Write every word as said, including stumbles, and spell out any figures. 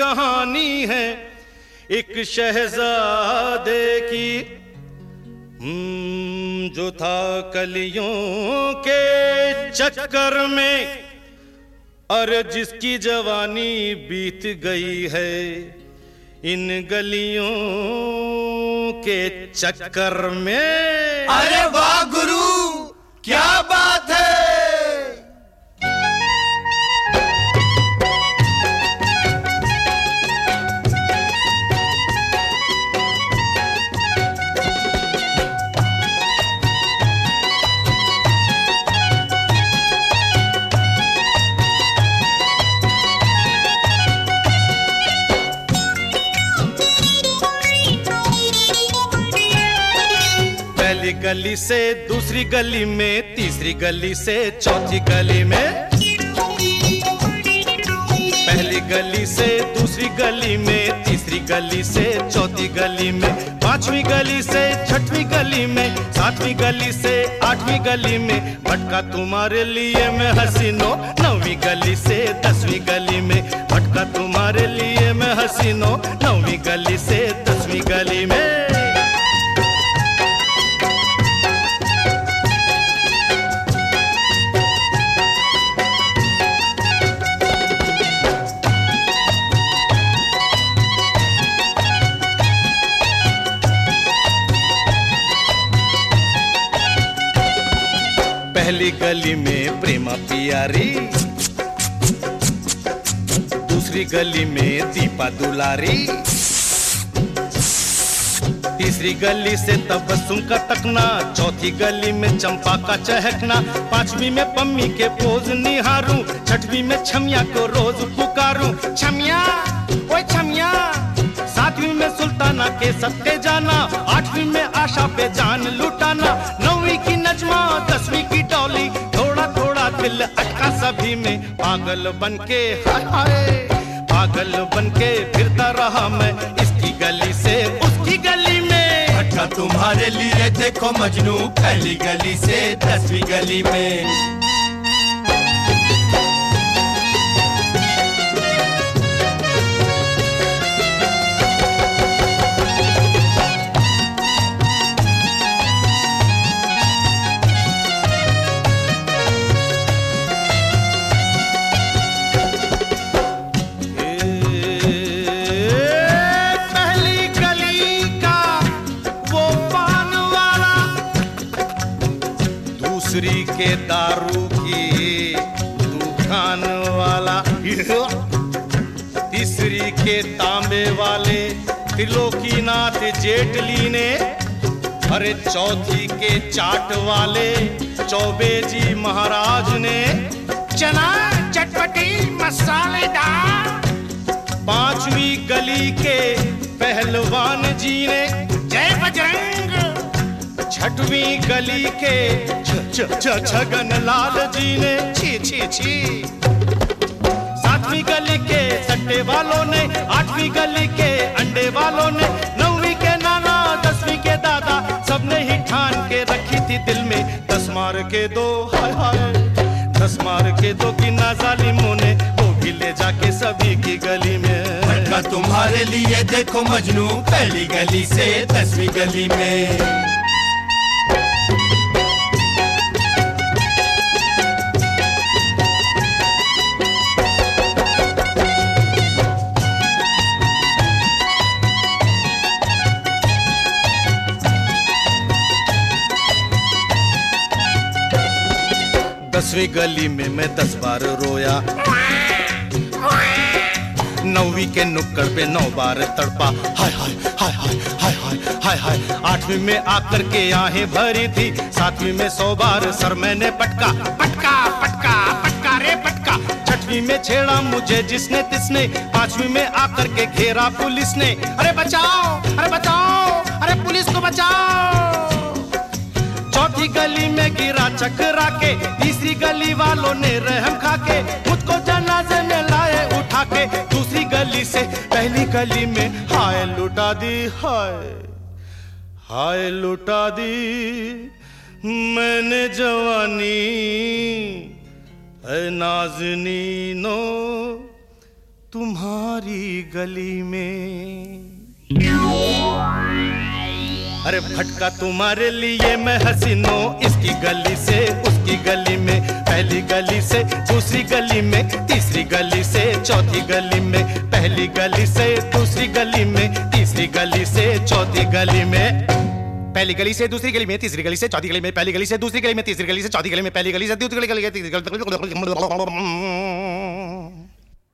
कहानी है एक शहजादे की, जो था कलियों के चक्कर में, और जिसकी जवानी बीत गई है इन गलियों के चक्कर में। अरे वाह गुरु, क्या बात है। पहली गली से दूसरी गली में, तीसरी गली से चौथी गली में, पहली गली से दूसरी गली में, तीसरी गली से चौथी गली में, पांचवी गली से छठवीं गली में, सातवीं गली से आठवीं गली में, भटका तुम्हारे लिए मैं हसीनो, नौवीं गली से दसवीं गली में, भटका तुम्हारे लिए मैं हसीनो, नौवीं गली से दसवीं गली में। पहली गली में प्रेमा प्यारी, दूसरी गली में दीपा दुलारी, तीसरी गली से तबस्सुम का तकना, चौथी गली में चंपा का चहकना, पांचवी में पम्मी के पोज निहारूं, छठवीं में छमिया को रोज पुकारूं, छमिया ओए छमिया, सातवीं में सुल्ताना के सत्ते जाना, आठवीं में आशा पे जान लुटाना, नौवीं की नजमा, दसवीं की डॉली, थोड़ा थोड़ा दिल अटका सभी में, पागल बनके हाय हाय, पागल बनके फिरता रहा मैं इसकी गली से उसकी गली में। भटका तुम्हारे लिए देखो मजनू, पहली गली से दसवीं गली में। दूसरी के दारू की दुकान वाला, तीसरी के तांबे वाले त्रिलोकीनाथ जेटली ने, अरे चौथी के चाट वाले चौबे जी महाराज ने, चना चटपटी मसालेदार, पांचवी गली के पहलवान जी ने, जय बजरंग, छठवीं गली के छगन लाल जी ने, छी छी छी, सातवीं गली के सट्टे वालों ने, आठवीं गली के अंडे वालों ने, नौवीं के नाना, दसवीं के दादा, सबने ही ठान के रखी थी दिल में, दस मार के दो हाय हाय, दस मार के दो की ना जालिमों ने, वो भी ले जाके सभी की गली में। भटका तुम्हारे लिए देखो मजनू, पहली गली से दसवीं गली में। दसवीं गली में मैं दस बार रोया, नौवीं के नुक्कड़ पे नौ बार तड़पा, हाय हाय हाय हाय हाय हाय हाय हाय, आठवीं में आकर के आहें भरी थी, सातवीं में सौ बार सर मैंने पटका पटका पटका पटका रे पटका, छठवीं में छेड़ा मुझे जिसने तिसने, पांचवीं में आकर के घेरा पुलिस ने, अरे बचाओ अरे बचाओ, अरे पुलिस को बचाओ, चौथी गली में गिरा चकरा के, तीसरी गली वालों ने रहम खा के मुझको जनाजे में लाए उठा के, दूसरी गली से पहली गली में हाय लुटा दी, हाय हाय लुटा दी मैंने जवानी है नाज़नीनो, तुम्हारी गली में। अरे भटका तुम्हारे लिए मैं हसीनो, इसकी गली से उसकी गली में, पहली गली से दूसरी गली में, तीसरी गली से चौथी गली में, पहली गली से दूसरी गली में, तीसरी गली से चौथी गली में, पहली गली से दूसरी गली में, तीसरी गली से चौथी गली में, पहली गली से दूसरी गली में, तीसरी गली से चौथी गली में, पहली गली से दूसरी गली में, तीसरी गली, तीसरी गली